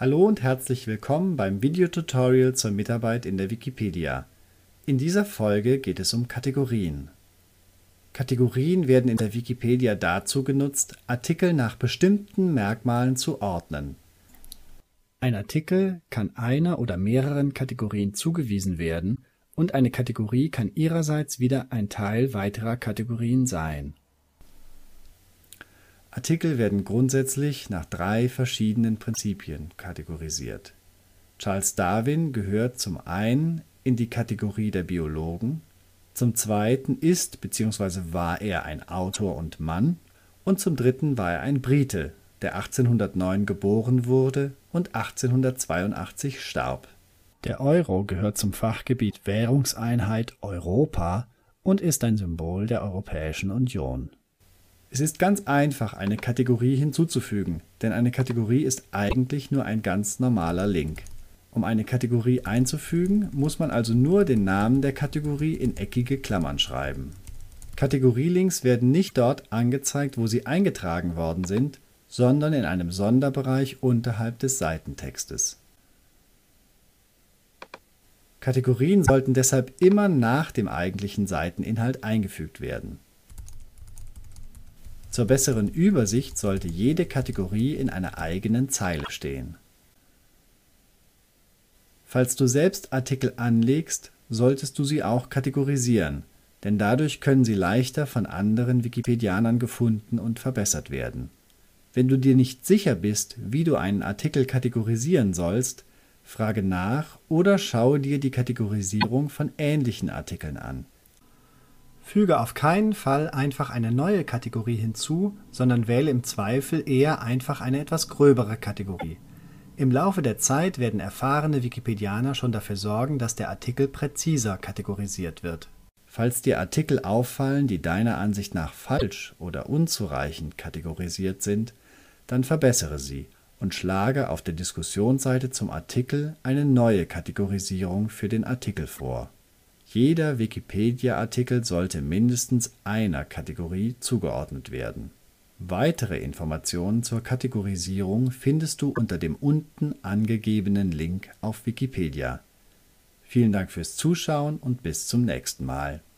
Hallo und herzlich willkommen beim Videotutorial zur Mitarbeit in der Wikipedia. In dieser Folge geht es um Kategorien. Kategorien werden in der Wikipedia dazu genutzt, Artikel nach bestimmten Merkmalen zu ordnen. Ein Artikel kann einer oder mehreren Kategorien zugewiesen werden und eine Kategorie kann ihrerseits wieder ein Teil weiterer Kategorien sein. Artikel werden grundsätzlich nach 3 verschiedenen Prinzipien kategorisiert. Charles Darwin gehört zum einen in die Kategorie der Biologen, zum zweiten ist bzw. war er ein Autor und Mann und zum dritten war er ein Brite, der 1809 geboren wurde und 1882 starb. Der Euro gehört zum Fachgebiet Währungseinheit Europa und ist ein Symbol der Europäischen Union. Es ist ganz einfach, eine Kategorie hinzuzufügen, denn eine Kategorie ist eigentlich nur ein ganz normaler Link. Um eine Kategorie einzufügen, muss man also nur den Namen der Kategorie in eckige Klammern schreiben. Kategorielinks werden nicht dort angezeigt, wo sie eingetragen worden sind, sondern in einem Sonderbereich unterhalb des Seitentextes. Kategorien sollten deshalb immer nach dem eigentlichen Seiteninhalt eingefügt werden. Zur besseren Übersicht sollte jede Kategorie in einer eigenen Zeile stehen. Falls du selbst Artikel anlegst, solltest du sie auch kategorisieren, denn dadurch können sie leichter von anderen Wikipedianern gefunden und verbessert werden. Wenn du dir nicht sicher bist, wie du einen Artikel kategorisieren sollst, frage nach oder schaue dir die Kategorisierung von ähnlichen Artikeln an. Füge auf keinen Fall einfach eine neue Kategorie hinzu, sondern wähle im Zweifel eher einfach eine etwas gröbere Kategorie. Im Laufe der Zeit werden erfahrene Wikipedianer schon dafür sorgen, dass der Artikel präziser kategorisiert wird. Falls dir Artikel auffallen, die deiner Ansicht nach falsch oder unzureichend kategorisiert sind, dann verbessere sie und schlage auf der Diskussionsseite zum Artikel eine neue Kategorisierung für den Artikel vor. Jeder Wikipedia-Artikel sollte mindestens einer Kategorie zugeordnet werden. Weitere Informationen zur Kategorisierung findest du unter dem unten angegebenen Link auf Wikipedia. Vielen Dank fürs Zuschauen und bis zum nächsten Mal.